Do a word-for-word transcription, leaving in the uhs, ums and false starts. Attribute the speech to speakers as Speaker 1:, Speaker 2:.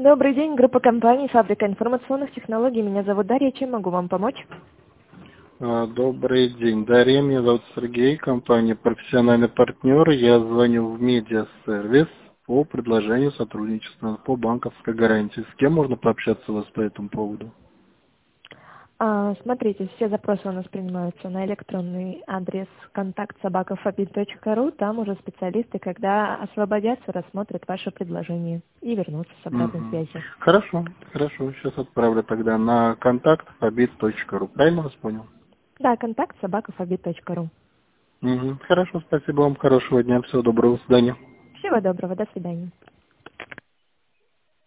Speaker 1: Добрый день, группа компаний «Фабрика информационных технологий». Меня зовут Дарья. Чем могу вам помочь?
Speaker 2: А, Добрый день, Дарья. Меня зовут Сергей, компания «Профессиональный партнер». Я звоню в медиасервис по предложению сотрудничества по банковской гарантии. С кем можно пообщаться у вас по этому поводу?
Speaker 1: А, смотрите, все запросы у нас принимаются на электронный адрес контакт собака фабит точка ру. Там уже специалисты, когда освободятся, рассмотрят ваше предложение и вернутся с обратной
Speaker 2: Мгм.
Speaker 1: связью.
Speaker 2: Хорошо, хорошо. Сейчас отправлю тогда на контакт фабит точка ру. Правильно вас понял?
Speaker 1: Да, контакт собака фабит точка ру.
Speaker 2: Мгм. Хорошо, спасибо вам. Хорошего дня. Всего доброго. До свидания.
Speaker 1: Всего доброго, до свидания.